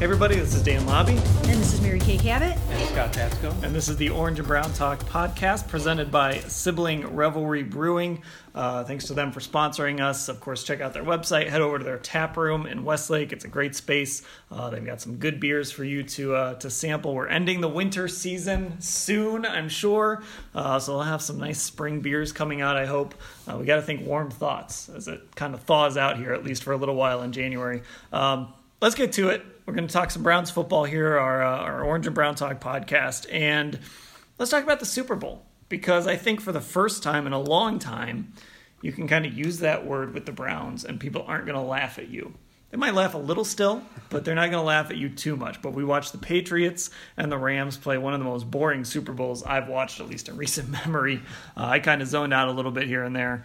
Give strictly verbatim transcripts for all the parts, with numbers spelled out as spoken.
Hey everybody, this is Dan Lobby. And this is Mary Kay Cabot. And Scott Tasco. And this is the Orange and Brown Talk podcast presented by Sibling Revelry Brewing. Uh, thanks to them for sponsoring us. Of course, check out their website. Head over to their tap room in Westlake. It's a great space. Uh, they've got some good beers for you to uh, to sample. We're ending the winter season soon, I'm sure. Uh, so we'll have some nice spring beers coming out, I hope. Uh, we got to think warm thoughts as it kind of thaws out here, at least for a little while in January. Um, let's get to it. We're going to talk some Browns football here, our, uh, our Orange and Brown Talk podcast. And let's talk about the Super Bowl, because I think for the first time in a long time, you can kind of use that word with the Browns and people aren't going to laugh at you. They might laugh a little still, but they're not going to laugh at you too much. But we watched the Patriots and the Rams play one of the most boring Super Bowls I've watched, at least in recent memory. Uh, I kind of zoned out a little bit here and there.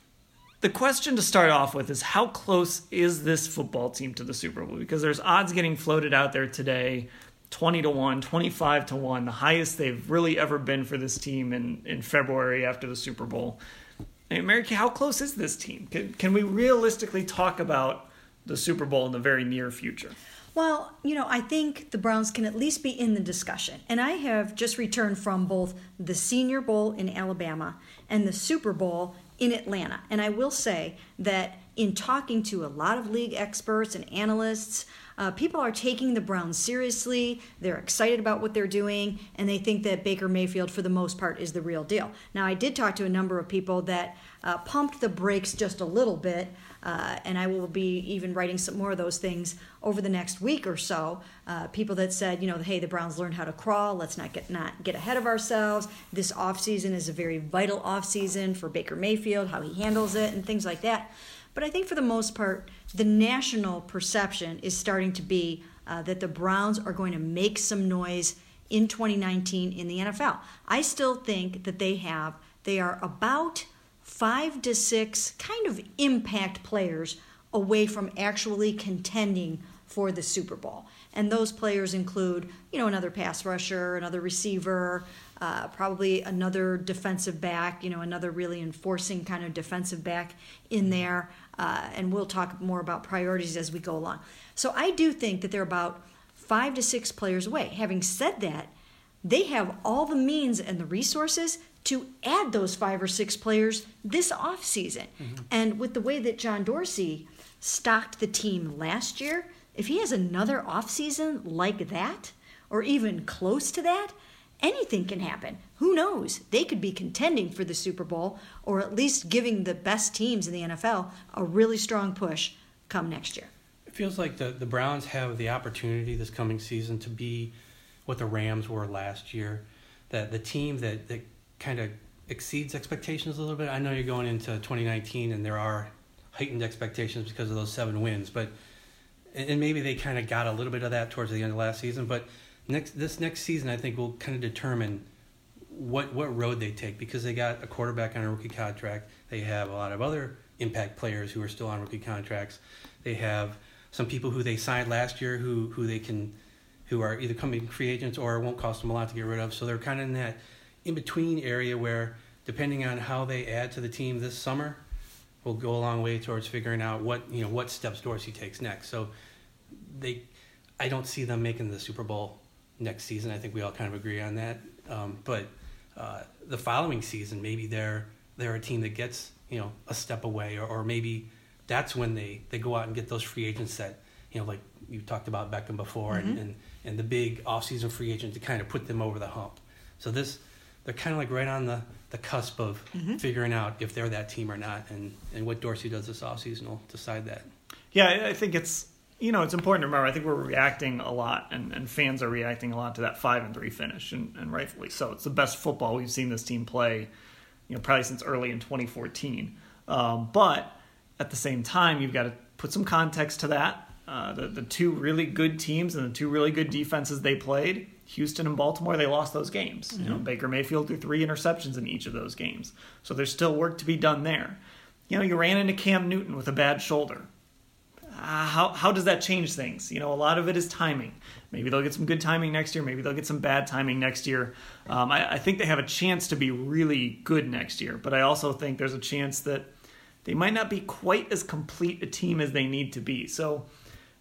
The question to start off with is, how close is this football team to the Super Bowl? Because there's odds getting floated out there today, twenty to one, twenty-five to one, the highest they've really ever been for this team in, in February after the Super Bowl. Hey, Mary Kay, how close is this team? Can, can we realistically talk about the Super Bowl in the very near future? Well, you know, I think the Browns can at least be in the discussion. And I have just returned from both the Senior Bowl in Alabama and the Super Bowl in Atlanta. And I will say that in talking to a lot of league experts and analysts, uh, people are taking the Browns seriously. They're excited about what they're doing, and they think that Baker Mayfield, for the most part, is the real deal. Now, I did talk to a number of people that uh, pumped the brakes just a little bit, uh, and I will be even writing some more of those things over the next week or so. Uh, people that said, you know, hey, the Browns learned how to crawl. Let's not get not get ahead of ourselves. This offseason is a very vital offseason for Baker Mayfield, how he handles it, and things like that. But I think for the most part, the national perception is starting to be uh, that the Browns are going to make some noise in twenty nineteen in the N F L. I still think that they have, they are about five to six kind of impact players away from actually contending for the Super Bowl. And those players include, you know, another pass rusher, another receiver, uh, probably another defensive back, you know, another really enforcing kind of defensive back in there. Uh, and we'll talk more about priorities as we go along. So I do think that they're about five to six players away. Having said that, they have all the means and the resources to add those five or six players this offseason. Mm-hmm. And with the way that John Dorsey stocked the team last year, if he has another offseason like that, or even close to that, anything can happen. Who knows? They could be contending for the Super Bowl, or at least giving the best teams in the N F L a really strong push come next year. It feels like the, the Browns have the opportunity this coming season to be what the Rams were last year, that the team that, that kind of exceeds expectations a little bit. I know you're going into twenty nineteen and there are heightened expectations because of those seven wins, but and maybe they kind of got a little bit of that towards the end of last season, but next this next season I think will kind of determine what what road they take, because they got a quarterback on a rookie contract. They have a lot of other impact players who are still on rookie contracts. They have some people who they signed last year who, who they can who are either coming free agents or it won't cost them a lot to get rid of. So they're kind of in that in-between area where, depending on how they add to the team this summer, will go a long way towards figuring out what you know what steps Dorsey takes next. So they, I don't see them making the Super Bowl next season. I think we all kind of agree on that. Um, but uh, the following season, maybe they're they're a team that gets you know a step away, or, or maybe that's when they, they go out and get those free agents that you know like you talked about Beckham before, mm-hmm. and, and and the big offseason free agent to kind of put them over the hump. So this. They're kind of like right on the, the cusp of mm-hmm. figuring out if they're that team or not, and, and what Dorsey does this offseason will decide that. Yeah, I think it's, you know, it's important to remember, I think we're reacting a lot, and, and fans are reacting a lot to that five and three finish, and, and rightfully so. It's the best football we've seen this team play, you know, probably since early in twenty fourteen. Um, but at the same time, you've got to put some context to that. Uh, the, the two really good teams and the two really good defenses they played, Houston and Baltimore, they lost those games. Mm-hmm. You know, Baker Mayfield threw three interceptions in each of those games. So there's still work to be done there. You know, you ran into Cam Newton with a bad shoulder. Uh, how how does that change things? You know, a lot of it is timing. Maybe they'll get some good timing next year. Maybe they'll get some bad timing next year. Um, I, I think they have a chance to be really good next year. But I also think there's a chance that they might not be quite as complete a team as they need to be. So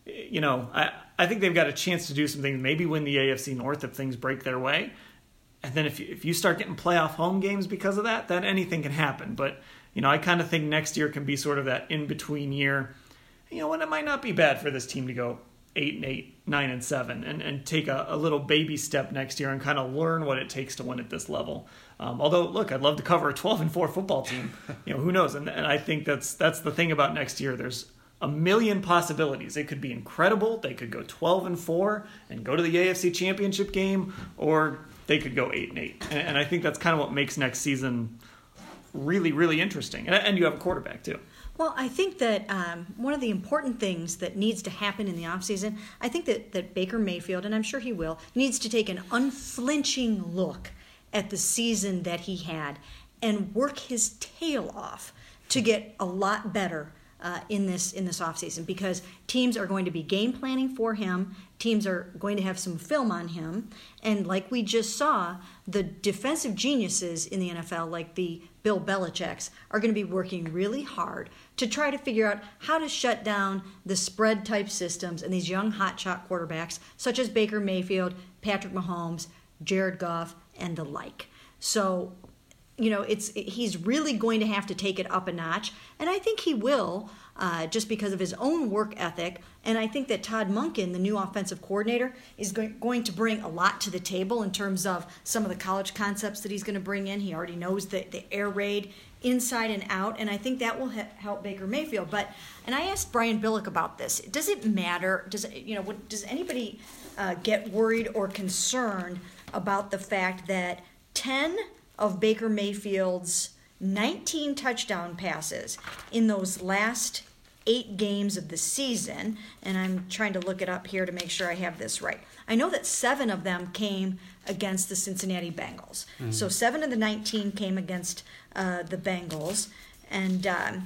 you know, I, I think they've got a chance to do some things, maybe win the A F C North if things break their way. And then if you, if you start getting playoff home games because of that, then anything can happen. But, you know, I kind of think next year can be sort of that in-between year, you know, and it might not be bad for this team to go eight and eight, nine and seven, and, and take a, a little baby step next year and kind of learn what it takes to win at this level. Um, although, look, I'd love to cover a twelve and four football team. You know, who knows? And, and I think that's that's the thing about next year. There's a million possibilities. It could be incredible. They could go twelve and four and go to the A F C Championship game, or they could go eight and eight. And, and I think that's kind of what makes next season really, really interesting. And, and you have a quarterback too. Well, I think that um, one of the important things that needs to happen in the offseason, I think that, that Baker Mayfield, and I'm sure he will, needs to take an unflinching look at the season that he had and work his tail off to get a lot better uh, in this in this offseason, because teams are going to be game planning for him. Teams are going to have some film on him. And like we just saw, the defensive geniuses in the N F L, like the Bill Belichick's, are going to be working really hard to try to figure out how to shut down the spread type systems and these young hotshot quarterbacks such as Baker Mayfield, Patrick Mahomes, Jared Goff, and the like. So, you know, it's he's really going to have to take it up a notch, and I think he will, uh, just because of his own work ethic. And I think that Todd Monken, the new offensive coordinator, is going, going to bring a lot to the table in terms of some of the college concepts that he's going to bring in. He already knows the, the air raid inside and out, and I think that will ha- help Baker Mayfield. But, and I asked Brian Billick about this. Does it matter? Does it, you know, what, does anybody uh, get worried or concerned about the fact that ten of Baker Mayfield's nineteen touchdown passes in those last eight games of the season, and I'm trying to look it up here to make sure I have this right. I know that seven of them came against the Cincinnati Bengals. Mm-hmm. So seven of the nineteen came against uh, the Bengals, and um,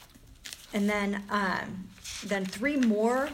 and then um, then three more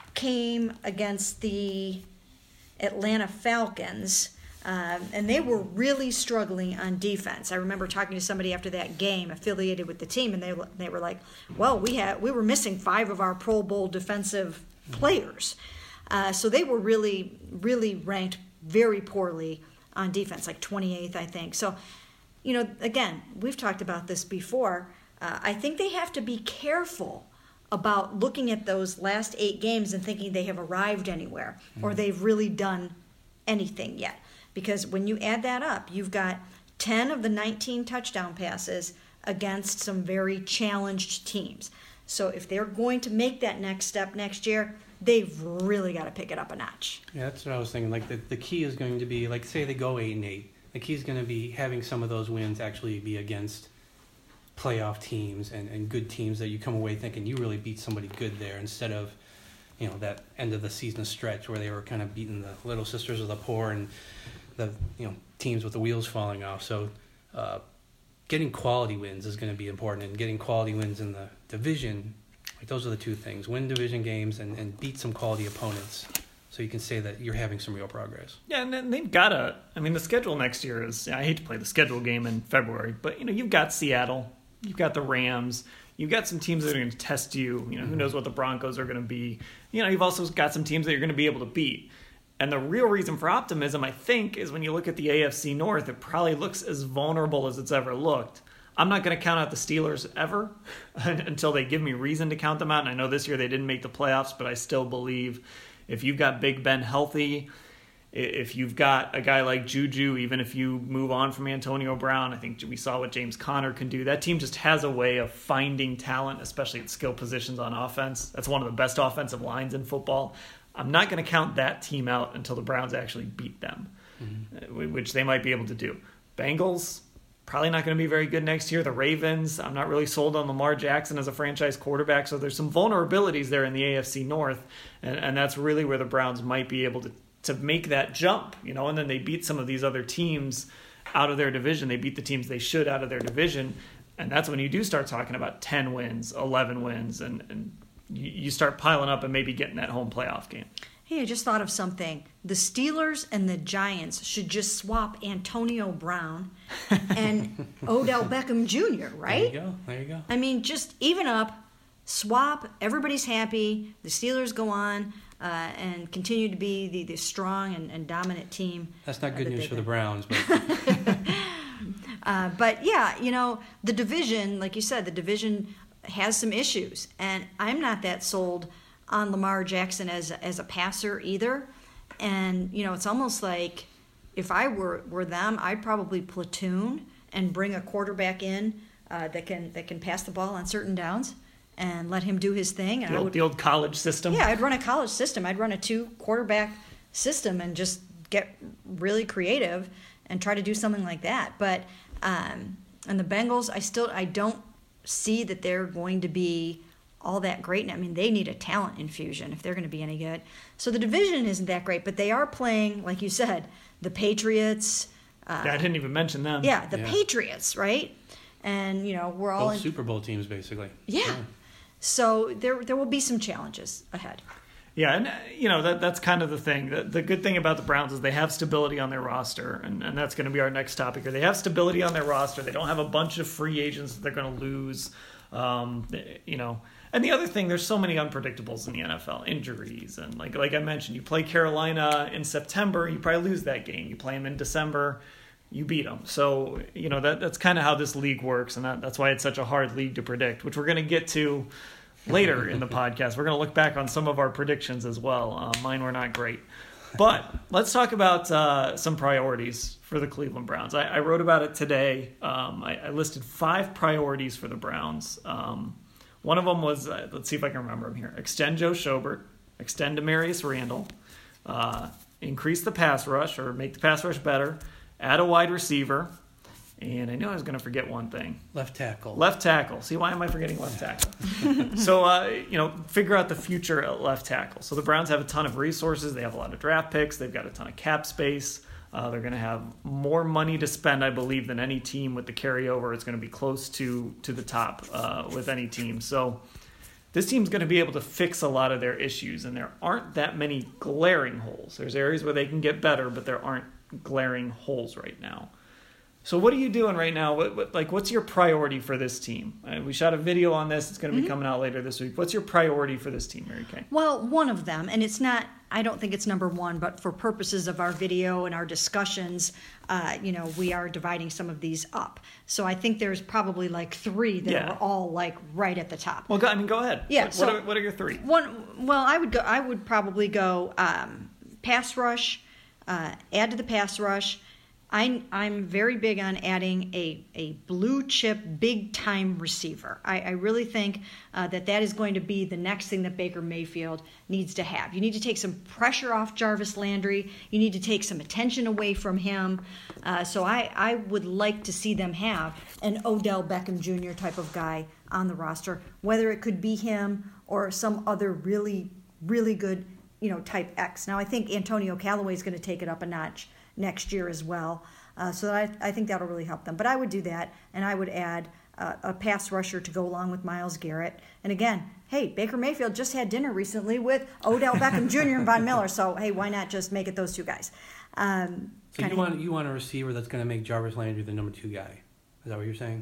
came against the Atlanta Falcons. Um, and they were really struggling on defense. I remember talking to somebody after that game affiliated with the team, and they they were like, well, we had we were missing five of our Pro Bowl defensive players. Uh, so they were really, really ranked very poorly on defense, like twenty-eighth, I think. So, you know, again, we've talked about this before. Uh, I think they have to be careful about looking at those last eight games and thinking they have arrived anywhere, mm-hmm. or they've really done anything yet. Because when you add that up, you've got ten of the nineteen touchdown passes against some very challenged teams. So if they're going to make that next step next year, they've really got to pick it up a notch. Yeah, that's what I was thinking. Like the, the key is going to be, like say they go eight and eight. The key is going to be having some of those wins actually be against playoff teams and, and good teams that you come away thinking you really beat somebody good there, instead of, you know, that end of the season stretch where they were kind of beating the little sisters of the poor and the, you know, teams with the wheels falling off. So uh, getting quality wins is going to be important, and getting quality wins in the division, like those are the two things. Win division games and, and beat some quality opponents, so you can say that you're having some real progress. Yeah, and then they've got to, I mean, the schedule next year is, I hate to play the schedule game in February, but, you know, you've got Seattle, you've got the Rams, you've got some teams that are going to test you. You know, who knows what the Broncos are going to be. You know, you've also got some teams that you're going to be able to beat. And the real reason for optimism, I think, is when you look at the A F C North, it probably looks as vulnerable as it's ever looked. I'm not going to count out the Steelers ever until they give me reason to count them out. And I know this year they didn't make the playoffs, but I still believe if you've got Big Ben healthy, if you've got a guy like Juju, even if you move on from Antonio Brown, I think we saw what James Conner can do. That team just has a way of finding talent, especially at skill positions on offense. That's one of the best offensive lines in football. I'm not going to count that team out until the Browns actually beat them, mm-hmm. which they might be able to do. Bengals, probably not going to be very good next year. The Ravens, I'm not really sold on Lamar Jackson as a franchise quarterback, so there's some vulnerabilities there in the A F C North, and, and that's really where the Browns might be able to, to make that jump, you know, and then they beat some of these other teams out of their division. They beat the teams they should out of their division, and that's when you do start talking about ten wins, eleven wins, and, and you start piling up and maybe getting that home playoff game. Hey, I just thought of something. The Steelers and the Giants should just swap Antonio Brown and Odell Beckham Junior, right? There you go. There you go. I mean, just even up swap, everybody's happy, the Steelers go on uh, and continue to be the, the strong and, and dominant team. That's not uh, good that news they've for the been. Browns, but Uh, but yeah, you know, the division, like you said, the division has some issues, and I'm not that sold on Lamar Jackson as as a passer either. And you know, it's almost like if I were were them, I'd probably platoon and bring a quarterback in uh, that can that can pass the ball on certain downs and let him do his thing. And The I old, would, the old college system. yeah, I'd run a college system. I'd run a two quarterback system and just get really creative and try to do something like that. But um, and the Bengals, I still I don't see that they're going to be all that great. I mean, they need a talent infusion if they're going to be any good. So the division isn't that great, but they are playing, like you said, the Patriots. Uh, Yeah, I didn't even mention them. yeah, the Yeah. Patriots, right? And you know we're all both in. Super Bowl teams, basically. Yeah. So there there will be some challenges ahead. Yeah, and uh, you know that that's kind of the thing. The, the good thing about the Browns is they have stability on their roster, and, and that's going to be our next topic here. They have stability on their roster. They don't have a bunch of free agents that they're going to lose. Um, you know, and the other thing, there's so many unpredictables in the N F L, injuries, and like like I mentioned, you play Carolina in September, you probably lose that game. You play them in December, you beat them. So you know that that's kind of how this league works, and that, that's why it's such a hard league to predict, which we're going to get to later in the podcast. We're going to look back on some of our predictions as well. Uh, mine were not great. But let's talk about uh, some priorities for the Cleveland Browns. I, I wrote about it today. Um, I, I listed five priorities for the Browns. Um, one of them was, uh, let's see if I can remember them here. Extend Joe Schobert, extend Demarius Randall, uh, increase the pass rush or make the pass rush better, add a wide receiver, and I knew I was going to forget one thing. Left tackle. Left tackle. See, why am I forgetting left tackle? so, uh, you know, figure out the future at left tackle. So the Browns have a ton of resources. They have a lot of draft picks. They've got a ton of cap space. Uh, they're going to have more money to spend, I believe, than any team with the carryover. It's going to be close to to the top uh, with any team. So this team's going to be able to fix a lot of their issues, and there aren't that many glaring holes. There's areas where they can get better, but there aren't glaring holes right now. So what are you doing right now? What, what, like, what's your priority for this team? Uh, we shot a video on this. It's going to be mm-hmm. coming out later this week. What's your priority for this team, Mary Kay? Well, one of them, and it's not, I don't think it's number one, but for purposes of our video and our discussions, uh, you know, we are dividing some of these up. So I think there's probably like three that yeah. are all like right at the top. Well, go, I mean, go ahead. Yeah. What, so what, are, what are your three? One. Well, I would go. I would probably go um, pass rush, uh, add to the pass rush. I, I'm very big on adding a, a blue chip, big time receiver. I, I really think uh, that that is going to be the next thing that Baker Mayfield needs to have. You need to take some pressure off Jarvis Landry. You need to take some attention away from him. Uh, so I, I would like to see them have an Odell Beckham Junior type of guy on the roster, whether it could be him or some other really, really good, you know, type X. Now I think Antonio Callaway is going to take it up a notch next year as well. Uh, so I, I think that'll really help them. But I would do that, and I would add uh, a pass rusher to go along with Myles Garrett. And again, hey, Baker Mayfield just had dinner recently with Odell Beckham Junior and Von Miller, so hey, why not just make it those two guys? Um, so you want you want a receiver that's going to make Jarvis Landry the number two guy. Is that what you're saying?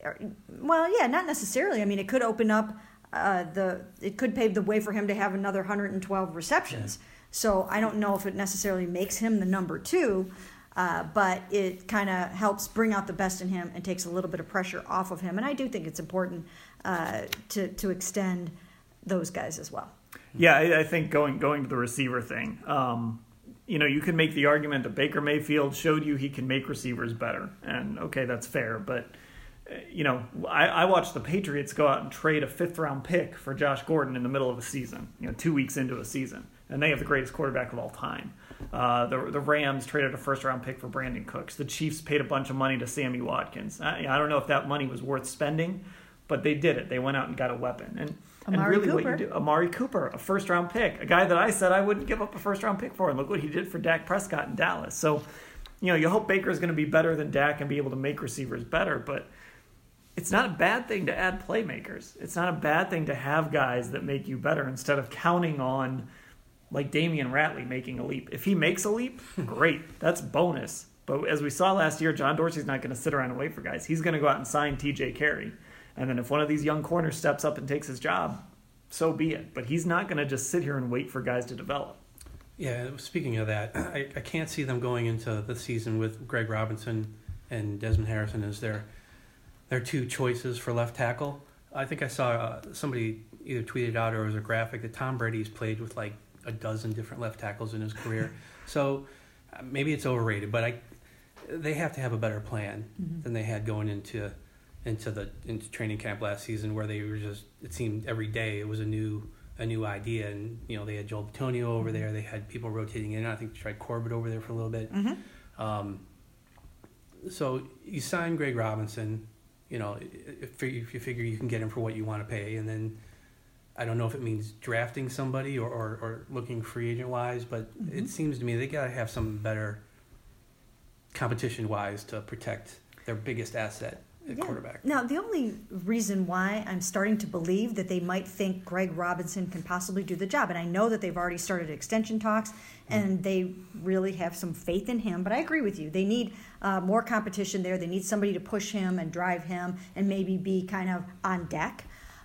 Well, yeah, not necessarily. I mean, it could open up uh, the, it could pave the way for him to have another one hundred twelve receptions. Yeah. So I don't know if it necessarily makes him the number two, uh, but it kind of helps bring out the best in him and takes a little bit of pressure off of him. And I do think it's important uh, to to extend those guys as well. Yeah, I, I think going going to the receiver thing, um, you know, you can make the argument that Baker Mayfield showed you he can make receivers better, and okay, that's fair, but. You know, I, I watched the Patriots go out and trade a fifth-round pick for Josh Gordon in the middle of a season, you know, two weeks into a season. And they have the greatest quarterback of all time. Uh, the the Rams traded a first-round pick for Brandon Cooks. The Chiefs paid a bunch of money to Sammy Watkins. I, I don't know if that money was worth spending, but they did it. They went out and got a weapon. And, Amari and really Cooper. what you do, Amari Cooper, a first-round pick, a guy that I said I wouldn't give up a first-round pick for. And look what he did for Dak Prescott in Dallas. So, you know, you hope Baker's going to be better than Dak and be able to make receivers better, but it's not a bad thing to add playmakers. It's not a bad thing to have guys that make you better instead of counting on, like, Damian Ratley making a leap. If he makes a leap, great. That's bonus. But as we saw last year, John Dorsey's not going to sit around and wait for guys. He's going to go out and sign T J Carey. And then if one of these young corners steps up and takes his job, so be it. But he's not going to just sit here and wait for guys to develop. Yeah, speaking of that, I, I can't see them going into the season with Greg Robinson and Desmond Harrison as their their two choices for left tackle. I think I saw uh, somebody either tweeted out or it was a graphic that Tom Brady's played with like a dozen different left tackles in his career. So uh, maybe it's overrated, but I they have to have a better plan mm-hmm. than they had going into into the into training camp last season, where they were just, it seemed every day it was a new a new idea. And you know, they had Joel Bitonio over there, they had people rotating in. I think they tried Corbett over there for a little bit. Mm-hmm. Um, so you sign Greg Robinson. You know, if you figure you can get him for what you want to pay, and then I don't know if it means drafting somebody or, or, or looking free agent wise, but mm-hmm. it seems to me they got to have something better competition wise to protect their biggest asset at yeah. quarterback. Now, the only reason why I'm starting to believe that they might think Greg Robinson can possibly do the job, and I know that they've already started extension talks, mm-hmm. and they really have some faith in him, but I agree with you. They need uh, more competition there. They need somebody to push him and drive him and maybe be kind of on deck.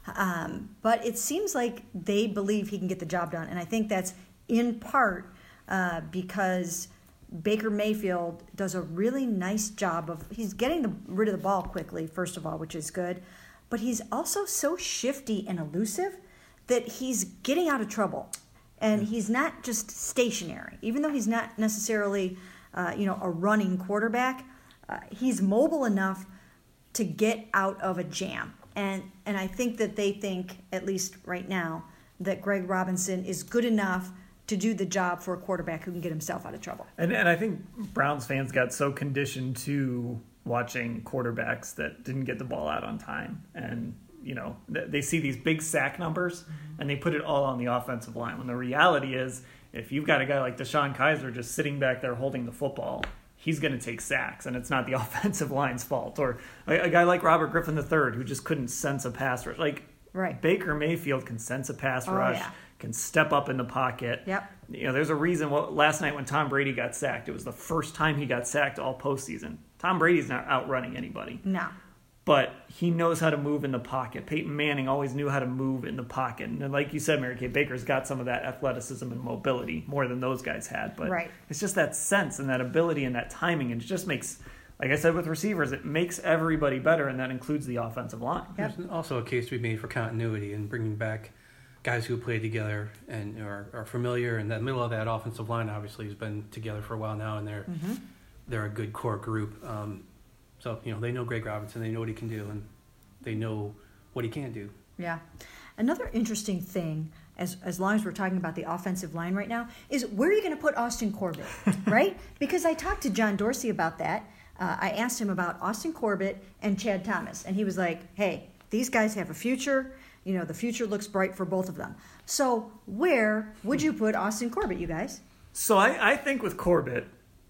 Um, but it seems like they believe he can get the job done, and I think that's in part uh, because Baker Mayfield does a really nice job of, he's getting the, rid of the ball quickly, first of all, which is good, but he's also so shifty and elusive that he's getting out of trouble. And he's not just stationary. Even though he's not necessarily, uh, you know, a running quarterback, uh, he's mobile enough to get out of a jam. And and I think that they think, at least right now, that Greg Robinson is good enough to do the job for a quarterback who can get himself out of trouble. And and I think Browns fans got so conditioned to watching quarterbacks that didn't get the ball out on time. And, you know, they see these big sack numbers, mm-hmm. and they put it all on the offensive line. When the reality is, if you've got a guy like DeShone Kizer just sitting back there holding the football, he's going to take sacks, and it's not the offensive line's fault. Or a, a guy like Robert Griffin the third, who just couldn't sense a pass rush. Like, right. Baker Mayfield can sense a pass oh, rush. Yeah. Can step up in the pocket. Yep. You know, there's a reason. What last night when Tom Brady got sacked, it was the first time he got sacked all postseason. Tom Brady's not outrunning anybody. No. But he knows how to move in the pocket. Peyton Manning always knew how to move in the pocket. And like you said, Mary Kay, Baker's got some of that athleticism and mobility more than those guys had. But right. it's just that sense and that ability and that timing. And it just makes, like I said with receivers, it makes everybody better, and that includes the offensive line. Yep. There's also a case to be made for continuity and bringing back guys who play together and are, are familiar, and that middle of that offensive line obviously has been together for a while now, and they're mm-hmm. they're a good core group. Um, so you know they know Greg Robinson, they know what he can do, and they know what he can't do. Yeah. Another interesting thing, as as long as we're talking about the offensive line right now, is where are you going to put Austin Corbett, right? Because I talked to John Dorsey about that. Uh, I asked him about Austin Corbett and Chad Thomas, and he was like, "Hey, these guys have a future. You know, the future looks bright for both of them." So where would you put Austin Corbett, you guys? So I, I think with Corbett,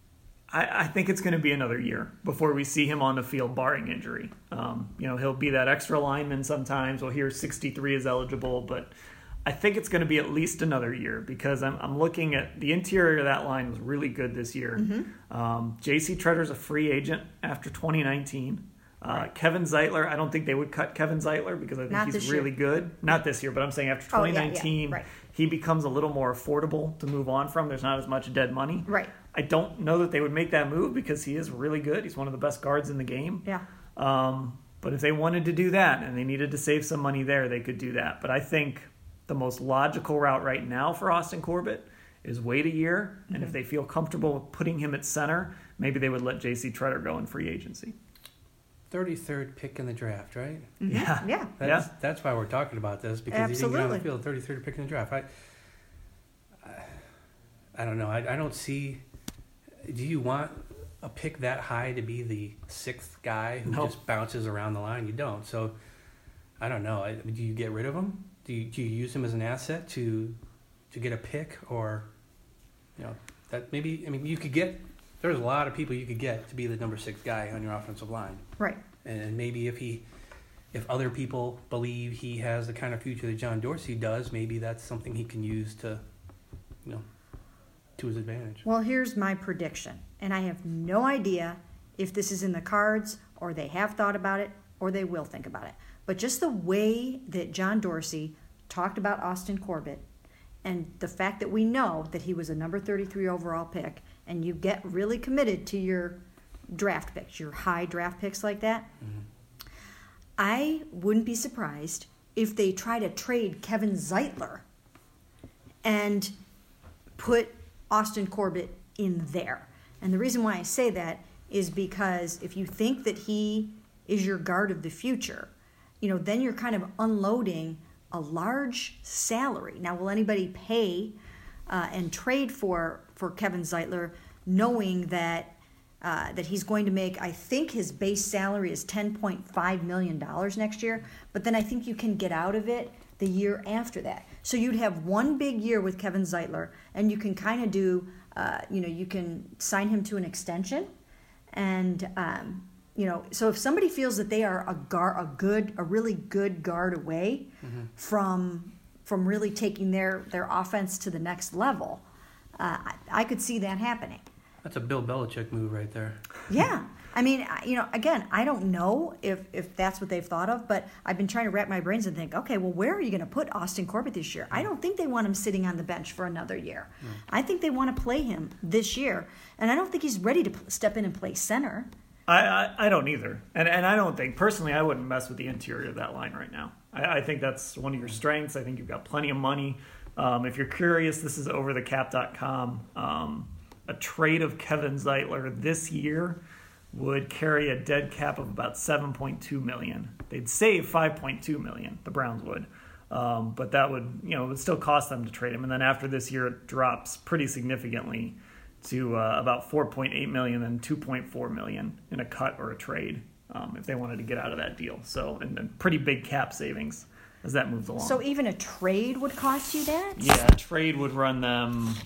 I, I think it's going to be another year before we see him on the field, barring injury. Um, you know, he'll be that extra lineman sometimes. We'll hear sixty-three is eligible, but I think it's going to be at least another year, because I'm, I'm looking at the interior of that line was really good this year. Mm-hmm. Um, J C Tretter's a free agent after twenty nineteen. Uh, Kevin Zeitler, I don't think they would cut Kevin Zeitler because I think Not he's really good. Not this year, but I'm saying after twenty nineteen, oh, yeah, yeah. Right. he becomes a little more affordable to move on from. There's not as much dead money. Right. I don't know that they would make that move because he is really good. He's one of the best guards in the game. Yeah. Um, but if they wanted to do that and they needed to save some money there, they could do that. But I think the most logical route right now for Austin Corbett is wait a year, mm-hmm. and if they feel comfortable with putting him at center, maybe they would let J C Tretter go in free agency. thirty-third pick in the draft, right? Mm-hmm. Yeah. Yeah. That's, yeah. that's why we're talking about this, because Absolutely. he didn't get on the field, thirty-third pick in the draft. I, I, I don't know. I, I don't see. Do you want a pick that high to be the sixth guy who no. just bounces around the line? You don't. So, I don't know. I, do you get rid of him? Do you, do you use him as an asset to to get a pick, or you know that maybe? I mean, you could get. There's a lot of people you could get to be the number six guy on your offensive line. Right. And maybe if he, if other people believe he has the kind of future that John Dorsey does, maybe that's something he can use to, you know, to his advantage. Well, here's my prediction, and I have no idea if this is in the cards or they have thought about it or they will think about it. but just the way that John Dorsey talked about Austin Corbett and the fact that we know that he was a number thirty-three overall pick, and you get really committed to your draft picks, your high draft picks like that, mm-hmm. I wouldn't be surprised if they try to trade Kevin Zeitler and put Austin Corbett in there. And the reason why I say that is because if you think that he is your guard of the future, you know, then you're kind of unloading a large salary. Now, will anybody pay uh, and trade for, for Kevin Zeitler knowing that Uh, that he's going to make, I think his base salary is ten point five million dollars next year, but then I think you can get out of it the year after that. So you'd have one big year with Kevin Zeitler, and you can kind of do, uh, you know, you can sign him to an extension. And, um, you know, so if somebody feels that they are a, guard, a good, a really good guard away mm-hmm. from from really taking their, their offense to the next level, uh, I, I could see that happening. That's a Bill Belichick move right there. Yeah. I mean, you know, again, I don't know if, if that's what they've thought of, but I've been trying to wrap my brains and think, okay, well, where are you going to put Austin Corbett this year? I don't think they want him sitting on the bench for another year. Mm. I think they want to play him this year, and I don't think he's ready to step in and play center. I, I, I don't either. And and I don't think, personally, I wouldn't mess with the interior of that line right now. I, I think that's one of your strengths. I think you've got plenty of money. Um, if you're curious, this is over the cap dot com. Um, A trade of Kevin Zeitler this year would carry a dead cap of about seven point two million dollars. They'd save five point two million dollars, the Browns would. Um, but that would, you know, it would still cost them to trade him. And then after this year, it drops pretty significantly to uh, about four point eight million dollars and two point four million dollars in a cut or a trade um, if they wanted to get out of that deal. So, and, and pretty big cap savings as that moves along. So even a trade would cost you that? Yeah, a trade would run them...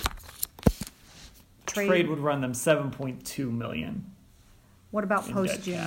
Trade. trade would run them seven point two million dollars. What about post June?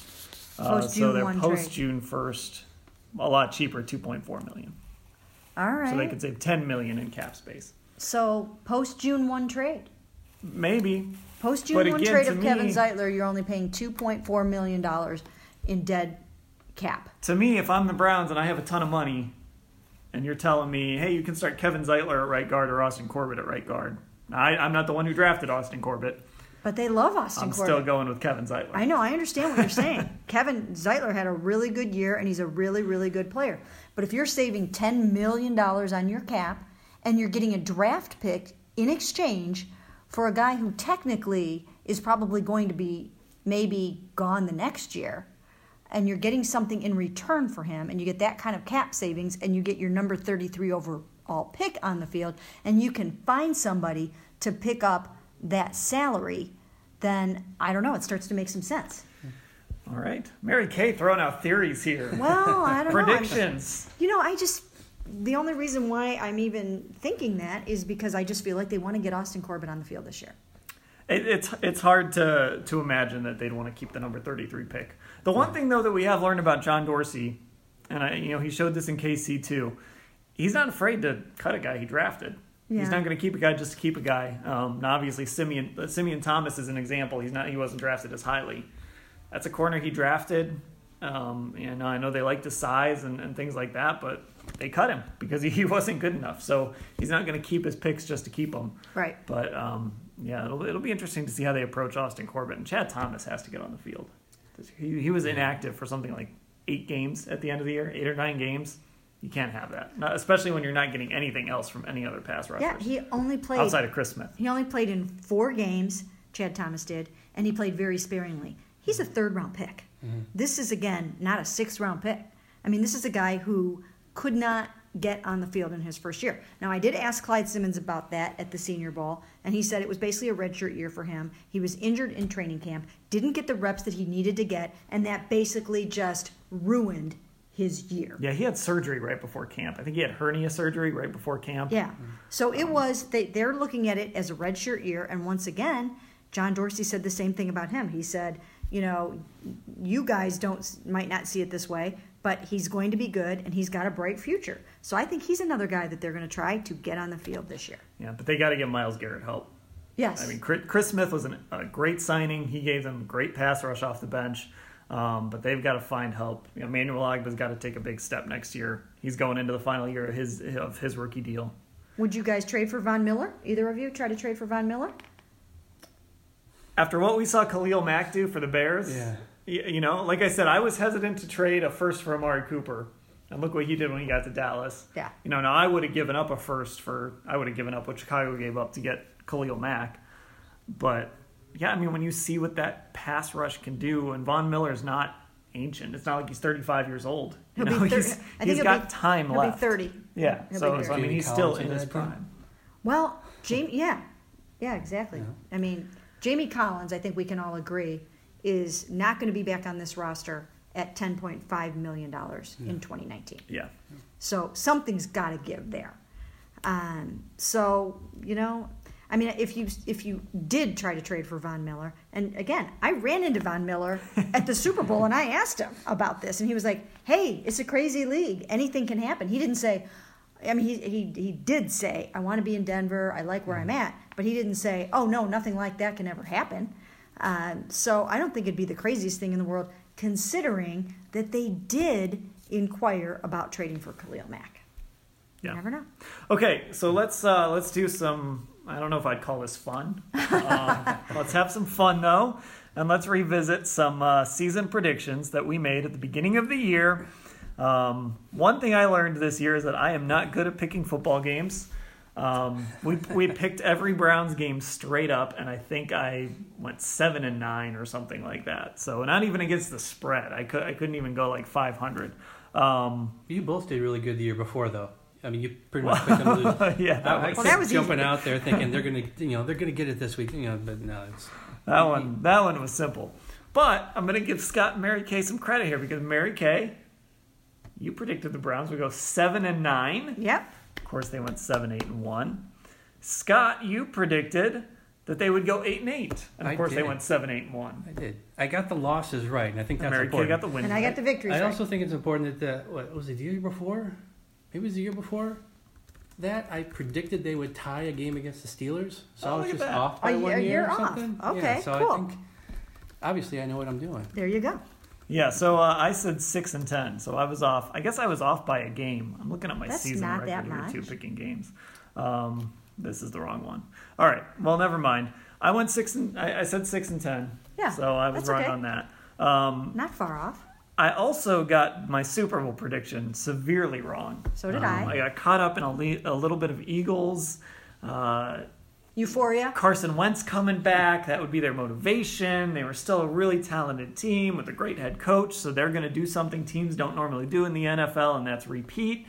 Uh, post June so they're post June first, a lot cheaper, two point four million dollars. All right. So they could save ten million dollars in cap space. So post June one trade. Maybe. Post June one trade of me, Kevin Zeitler, you're only paying two point four million dollars in dead cap. To me, if I'm the Browns and I have a ton of money, and you're telling me, hey, you can start Kevin Zeitler at right guard or Austin Corbett at right guard. I, I'm not the one who drafted Austin Corbett. But they love Austin I'm Corbett. I'm still going with Kevin Zeitler. I know. I understand what you're saying. Kevin Zeitler had a really good year, and he's a really, really good player. But if you're saving ten million dollars on your cap and you're getting a draft pick in exchange for a guy who technically is probably going to be maybe gone the next year, and you're getting something in return for him, and you get that kind of cap savings, and you get your number thirty-three overall pick on the field, and you can find somebody to pick up that salary, then I don't know, it starts to make some sense. All right. Mary Kay throwing out theories here. Well, I don't Predictions. know. You know, I just, the only reason why I'm even thinking that is because I just feel like they want to get Austin Corbett on the field this year. It, it's it's hard to, to imagine that they'd want to keep the number thirty-three pick. The one thing, though, that we have learned about John Dorsey, and I, you know, he showed this in K C too, he's not afraid to cut a guy he drafted. Yeah. He's not going to keep a guy just to keep a guy. Um, now, obviously, Simeon uh, Simeon Thomas is an example. He's not. He wasn't drafted as highly. That's a corner he drafted. Um, and I know they like the size and, and things like that, but they cut him because he, he wasn't good enough. So he's not going to keep his picks just to keep them. Right. But um, yeah, it'll it'll be interesting to see how they approach Austin Corbett. And Chad Thomas has to get on the field. He he was inactive for something like eight games at the end of the year, eight or nine games. You can't have that, not, especially when you're not getting anything else from any other pass rushers. Yeah, he only played outside of Chris Smith. He only played in four games. Chad Thomas did, and he played very sparingly. He's a third round pick. Mm-hmm. This is again not a sixth round pick. I mean, this is a guy who could not get on the field in his first year. Now, I did ask Clyde Simmons about that at the Senior Bowl, and he said it was basically a redshirt year for him. He was injured in training camp, didn't get the reps that he needed to get, and that basically just ruined his year. Yeah, he had surgery right before camp. I think he had hernia surgery right before camp. Yeah. So it was, they, they're looking at it as a redshirt year, and once again, John Dorsey said the same thing about him. He said, you know, you guys don't might not see it this way, but he's going to be good, and he's got a bright future. So I think he's another guy that they're going to try to get on the field this year. Yeah, but they got to give Myles Garrett help. Yes. I mean, Chris Smith was an, a great signing. He gave them great pass rush off the bench. Um, but they've got to find help. You know, Emmanuel Ogba's got to take a big step next year. He's going into the final year of his of his rookie deal. Would you guys trade for Von Miller? Either of you try to trade for Von Miller? After what we saw Khalil Mack do for the Bears, Yeah. you, you know, like I said, I was hesitant to trade a first for Amari Cooper. And look what he did when he got to Dallas. Yeah. You know, now I would have given up a first for, I would have given up what Chicago gave up to get Khalil Mack. But, yeah, I mean, when you see what that pass rush can do, and Von Miller's not ancient. It's not like he's thirty-five years old. You He'll know, be thirty. he's, I think he's he'll got be, time he'll left. be thirty. Yeah. He'll So, be so I thirty. mean, he's Jamie still Collins in in his that team? prime. Well, Jamie, yeah. Yeah, exactly. Yeah. I mean, Jamie Collins, I think we can all agree, is not going to be back on this roster at ten point five million dollars in twenty nineteen. Yeah. So something's got to give there. Um, so, you know, I mean, if you if you did try to trade for Von Miller, and again, I ran into Von Miller at the Super Bowl and I asked him about this, and he was like, hey, it's a crazy league. Anything can happen. He didn't say, I mean, he, he, he did say, I want to be in Denver. I like where I'm at. But he didn't say, oh, no, nothing like that can ever happen. Um, so I don't think it'd be the craziest thing in the world, considering that they did inquire about trading for Khalil Mack. You Yeah. never know. Okay, so let's uh, let's do some. I don't know if I'd call this fun. Um, let's have some fun though, and let's revisit some uh, season predictions that we made at the beginning of the year. Um, one thing I learned this year is that I am not good at picking football games. Um, we we picked every Browns game straight up, and I think I went seven and nine or something like that. So not even against the spread. I could I couldn't even go like five hundred. Um, You both did really good the year before, though. I mean, you pretty much picked them to lose. yeah, that I, I was- kept Well, that was jumping easy. out there thinking they're gonna, you know, they're gonna get it this week, you know, but no, it's That one, that one was simple. But I'm going to give Scott and Mary Kay some credit here because Mary Kay, you predicted the Browns would go seven and nine. Yep. Of course, they went seven, eight, and one. Scott, you predicted that they would go eight and eight, and of I course they did. went seven, eight, and one. I did. I got the losses right, and I think And that's Mary Kay important. got the win. And I got the victories. I right. also think it's important that the, what was it the year before? Maybe it was the year before that I predicted they would tie a game against the Steelers. So Oh, I look was at just that. off by A one year- a year year or off. something. Okay, yeah, so cool. I think obviously I know what I'm doing. There you go. Yeah, so uh, I said six and ten, so I was off. I guess I was off by a game. I'm looking at my That's season not record that here much. too, picking games. Um, this is the wrong one. All right, well, never mind. I went six and I, I said six and ten. Yeah, so I was that's wrong okay. on that. Um, Not far off. I also got my Super Bowl prediction severely wrong. So did Um, I. I got caught up in a, le- a little bit of Eagles. Uh, Euphoria. Carson Wentz coming back, that would be their motivation. They were still a really talented team with a great head coach, so they're going to do something teams don't normally do in the N F L, and that's repeat.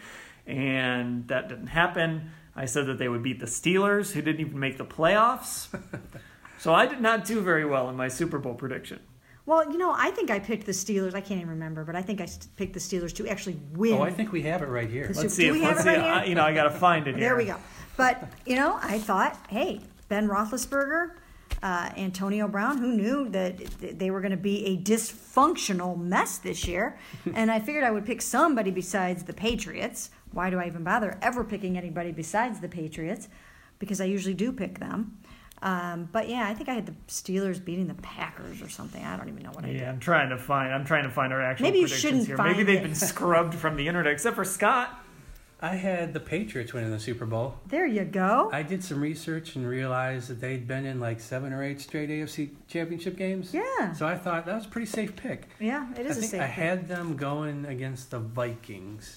And that didn't happen. I said that they would beat the Steelers, who didn't even make the playoffs. So I did not do very well in my Super Bowl prediction. Well, you know, I think I picked the Steelers. I can't even remember, but I think I st- picked the Steelers to actually win. Oh, I think we have it right here. The Let's Super- see do if we have let's it see. right here? I, you know, I got to find it here. There we go. But, you know, I thought, hey, Ben Roethlisberger, uh, Antonio Brown, who knew that they were going to be a dysfunctional mess this year? And I figured I would pick somebody besides the Patriots. Why do I even bother ever picking anybody besides the Patriots? Because I usually do pick them. Um, but yeah, I think I had the Steelers beating the Packers or something. I don't even know what I did. Yeah, I'm trying to find. I'm trying to find our actual Maybe you predictions shouldn't here. find Maybe they've it. been scrubbed from the internet, except for Scott. I had the Patriots winning the Super Bowl. There you go. I did some research and realized that they'd been in like seven or eight straight A F C championship games. Yeah. So I thought that was a pretty safe pick. Yeah, it is I a think safe I pick. had them going against the Vikings,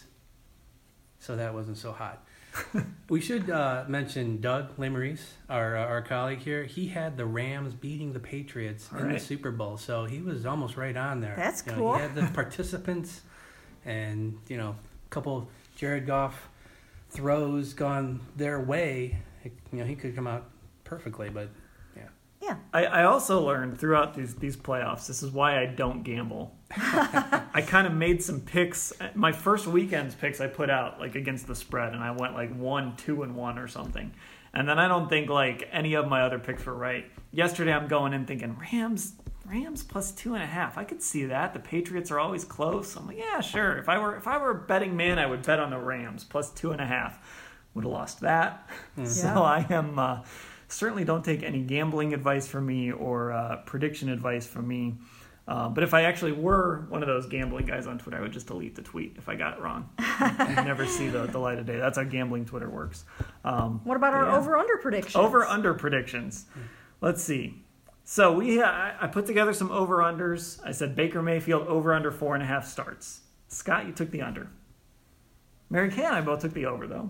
so that wasn't so hot. We should uh, mention Doug Lesmerises, our uh, our colleague here. He had the Rams beating the Patriots All in right. the Super Bowl, so he was almost right on there. That's You know, cool. he had the participants, and you know, a couple Jared Goff throws gone their way. You know, he could come out perfectly, but yeah. Yeah. I, I also learned throughout these these playoffs. This is why I don't gamble. I kind of made some picks. My first weekend's picks I put out like against the spread, and I went like one, two, and one or something. And then I don't think like any of my other picks were right. Yesterday I'm going in thinking Rams, Rams plus two and a half. I could see that. The Patriots are always close. I'm like, yeah, sure. If I were if I were a betting man, I would bet on the Rams plus two and a half. Would have lost that. So Yeah. I am. Uh, Certainly don't take any gambling advice from me or uh, prediction advice from me. Uh, but if I actually were one of those gambling guys on Twitter, I would just delete the tweet if I got it wrong. You'd never see the, the light of day. That's how gambling Twitter works. Um, what about our yeah. over-under predictions? Over-under predictions. Let's see. So we I, I put together some over-unders. I said Baker Mayfield over-under four and a half starts. Scott, you took the under. Mary Kay and I both took the over, though.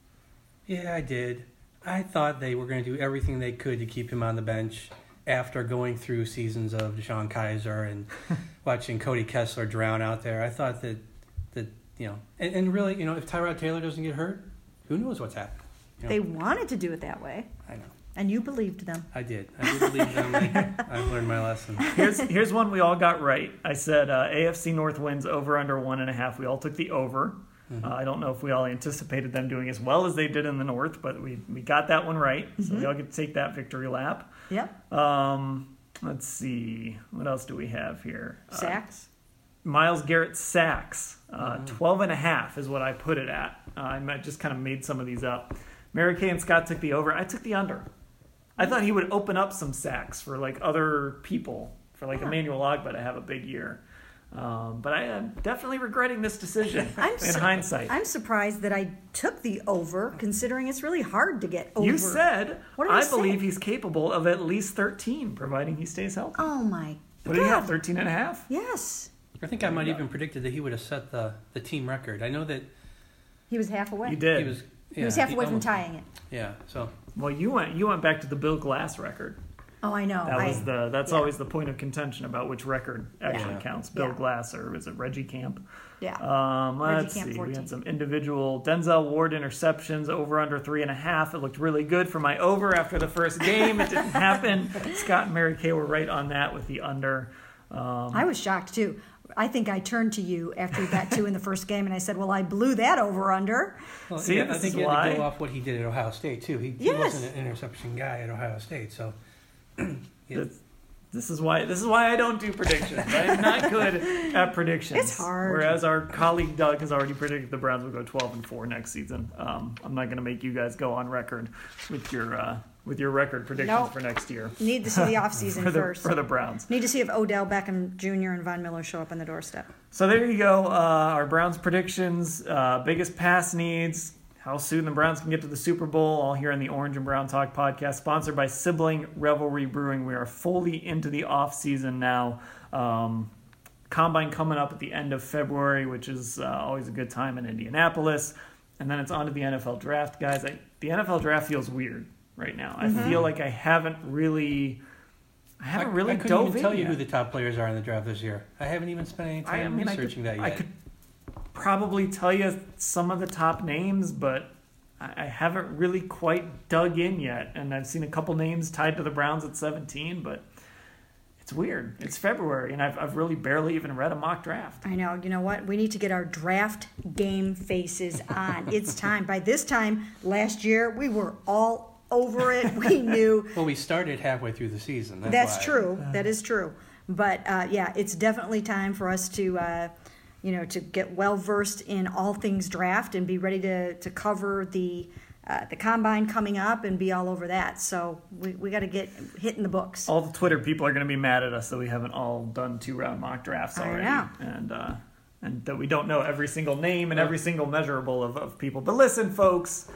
Yeah, I did. I thought they were going to do everything they could to keep him on the bench after going through seasons of DeShone Kizer and watching Cody Kessler drown out there. I thought that, that you know, and, and really, you know, if Tyrod Taylor doesn't get hurt, who knows what's happening. You know? They wanted to do it that way. I know. And you believed them. I did. I did believe them. I, I've learned my lesson. Here's here's one we all got right. I said uh, A F C North wins over under one and a half. We all took the over. Mm-hmm. Uh, I don't know if we all anticipated them doing as well as they did in the North, but we, we got that one right. Mm-hmm. So we all get to take that victory lap. Yep. Um, let's see. What else do we have here? Sacks. Uh, Myles Garrett sacks. Uh, mm-hmm. twelve and a half is what I put it at. Uh, I might just kind of made some of these up. Mary Kay and Scott took the over. I took the under. I thought he would open up some sacks for like other people, for like yeah. Emmanuel Ogbah to have a big year. Um, but I am definitely regretting this decision I'm in su- hindsight. I'm surprised that I took the over, considering it's really hard to get over. You said, what did I, I say? believe he's capable of at least thirteen, providing he stays healthy. Oh, my What did he have, thirteen and a half? Yes. I think I might even predicted that he would have set the, the team record. I know that he was half away. You did. He was, yeah, he was half he away from almost, tying it. Yeah, so. Well, you went you went back to the Bill Glass record. Oh, I know. That I, was the that's yeah. always the point of contention about which record actually Yeah. counts. Bill Yeah. Glass or is it Reggie Camp? Yeah. Um, Reggie let's Camp see. We fourteen. had some individual Denzel Ward interceptions over under three and a half. It looked really good for my over after the first game. It didn't happen. Scott and Mary Kay were right on that with the under. Um, I was shocked, too. I think I turned to you after he got two in the first game, and I said, well, I blew that over under. Well, See, yeah, this I think is you had why. to go off what he did at Ohio State, too. He, he Yes. wasn't an interception guy at Ohio State, so. yeah. This, this is why this is why I don't do predictions. I am not good at predictions. It's hard. Whereas our colleague Doug has already predicted the Browns will go twelve and four next season. Um, I'm not going to make you guys go on record with your uh, with your record predictions Nope. for next year. Need to see the offseason for the, first. for the Browns. Need to see if Odell Beckham Junior and Von Miller show up on the doorstep. So there you go. Uh, our Browns predictions, uh, biggest pass needs, how soon the Browns can get to the Super Bowl, all here on the Orange and Brown Talk podcast, sponsored by Sibling Revelry Brewing. We are fully into the off season now. Um, Combine coming up at the end of February, which is uh, always a good time in Indianapolis. And then it's on to the N F L draft, guys. I, the N F L draft feels weird right now. I Mm-hmm. feel like I haven't really... I haven't really I couldn't dove even in tell you yet. who the top players are in the draft this year. I haven't even spent any time I mean, researching I could, that yet. I could probably tell you some of the top names, but I, I haven't really quite dug in yet. And I've seen a couple names tied to the Browns at seventeen, but it's weird. It's February, and I've I've really barely even read a mock draft. I know. You know what? We need to get our draft game faces on. It's time. By this time last year, we were all over it. We knew. Well, we started halfway through the season. That's, That's why. true. That is true. But uh, yeah, it's definitely time for us to, uh, you know, to get well versed in all things draft and be ready to to cover the uh, the combine coming up and be all over that. So we we got to get hitting the books. All the Twitter people are going to be mad at us that we haven't all done two round mock drafts I already, know. and uh, and that we don't know every single name and every single measurable of, of people. But listen, folks.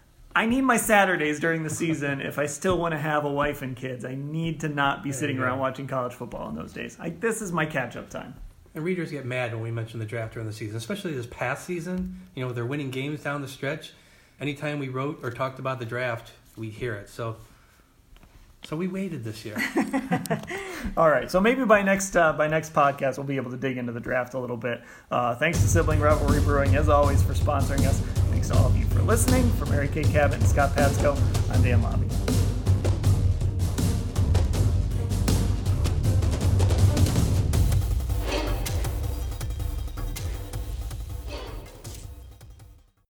I need my Saturdays during the season if I still want to have a wife and kids. I need to not be There sitting you go. around watching college football in those days. I, this is my catch-up time. And readers get mad when we mention the draft during the season, especially this past season. You know, they're winning games down the stretch. Anytime we wrote or talked about the draft, we hear it. So, so we waited this year. All right, so maybe by next uh, by next podcast we'll be able to dig into the draft a little bit. Uh, thanks to Sibling Revelry Brewing, as always, for sponsoring us. Thanks to all of you for listening. For Mary Kay Cabot and Scott Patsko, I'm Dan Lobby.